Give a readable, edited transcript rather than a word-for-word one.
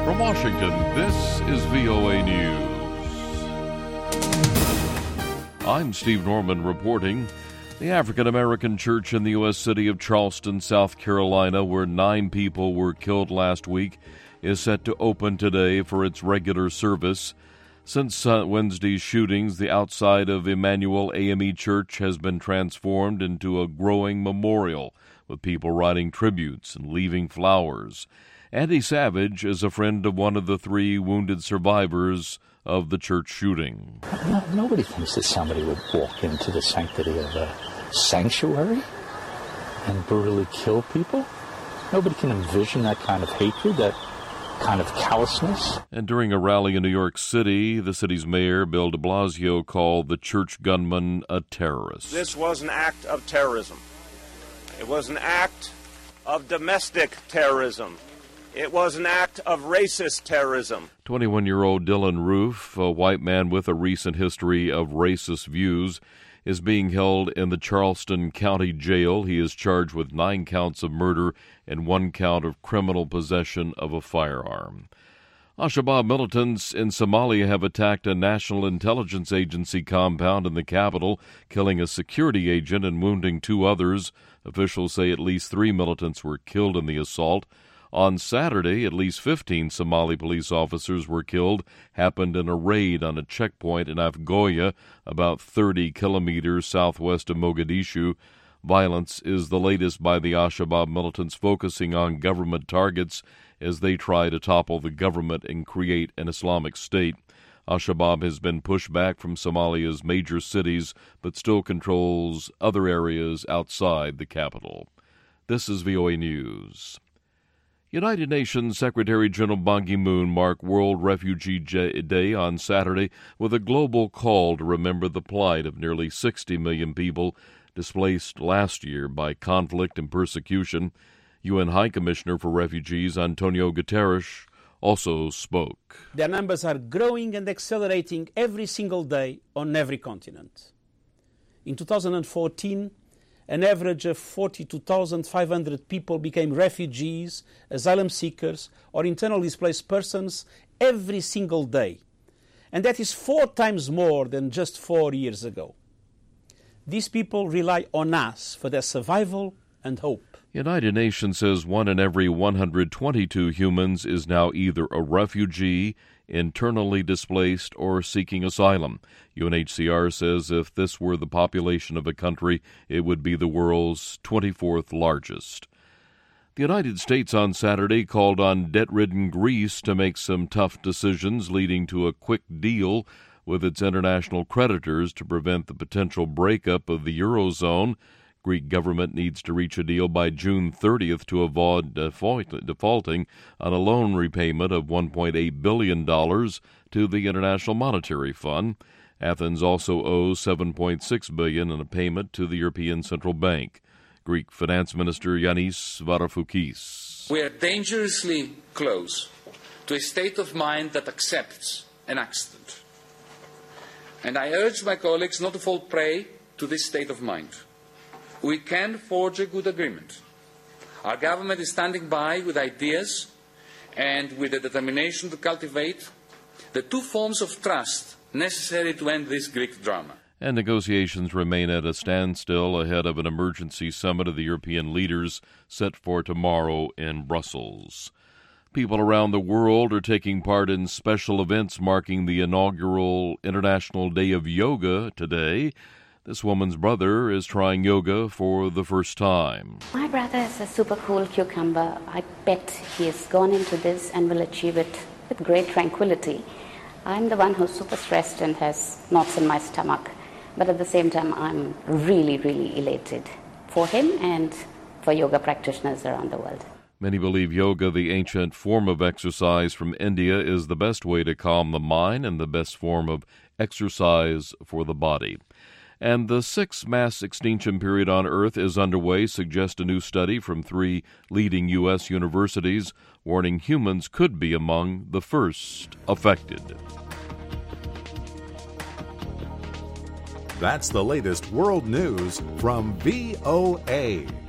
From Washington, this is VOA News. I'm Steve Norman reporting. The African-American church in the U.S. city of Charleston, South Carolina, where 9 people were killed last week, is set to open today for its regular service. Since Wednesday's shootings, the outside of Emmanuel AME Church has been transformed into a growing memorial, with people writing tributes and leaving flowers. Andy Savage is a friend of one of the 3 wounded survivors of the church shooting. Nobody thinks that somebody would walk into the sanctity of a sanctuary and brutally kill people. Nobody can envision that kind of hatred, that kind of callousness. And during a rally in New York City, the city's mayor, Bill de Blasio, called the church gunman a terrorist. This was an act of terrorism. It was an act of domestic terrorism. It was an act of racist terrorism. 21-year-old Dylan Roof, a white man with a recent history of racist views, is being held in the Charleston County Jail. He is charged with 9 counts of murder and 1 count of criminal possession of a firearm. Al-Shabaab militants in Somalia have attacked a National Intelligence Agency compound in the capital, killing a security agent and wounding 2 others. Officials say at least 3 militants were killed in the assault. On Saturday, at least 15 Somali police officers were killed. Happened in a raid on a checkpoint in Afgoya, about 30 kilometers southwest of Mogadishu. Violence is the latest by the Al-Shabaab militants, focusing on government targets as they try to topple the government and create an Islamic State. Al-Shabaab has been pushed back from Somalia's major cities, but still controls other areas outside the capital. This is VOA News. United Nations Secretary General Ban Ki-moon marked World Refugee Day on Saturday with a global call to remember the plight of nearly 60 million people displaced last year by conflict and persecution. UN High Commissioner for Refugees Antonio Guterres also spoke. Their numbers are growing and accelerating every single day on every continent. In 2014, an average of 42,500 people became refugees, asylum seekers, or internally displaced persons every single day. And that is 4 times more than just 4 years ago. These people rely on us for their survival and hope. United Nations says 1 in every 122 humans is now either a refugee, internally displaced, or seeking asylum. UNHCR says if this were the population of a country, it would be the world's 24th largest. The United States on Saturday called on debt-ridden Greece to make some tough decisions, leading to a quick deal with its international creditors to prevent the potential breakup of the Eurozone. Greek government needs to reach a deal by June 30th to avoid defaulting on a loan repayment of $1.8 billion to the International Monetary Fund. Athens also owes $7.6 billion in a payment to the European Central Bank. Greek Finance Minister Yanis Varoufakis. We are dangerously close to a state of mind that accepts an accident. And I urge my colleagues not to fall prey to this state of mind. We can forge a good agreement. Our government is standing by with ideas and with the determination to cultivate the 2 forms of trust necessary to end this Greek drama. And negotiations remain at a standstill ahead of an emergency summit of the European leaders set for tomorrow in Brussels. People around the world are taking part in special events marking the inaugural International Day of Yoga today. This woman's brother is trying yoga for the first time. My brother is a super cool cucumber. I bet he has gone into this and will achieve it with great tranquility. I'm the one who's super stressed and has knots in my stomach. But at the same time, I'm really, really elated for him and for yoga practitioners around the world. Many believe yoga, the ancient form of exercise from India, is the best way to calm the mind and the best form of exercise for the body. And the 6th mass extinction period on Earth is underway, suggests a new study from 3 leading U.S. universities, warning humans could be among the first affected. That's the latest world news from VOA.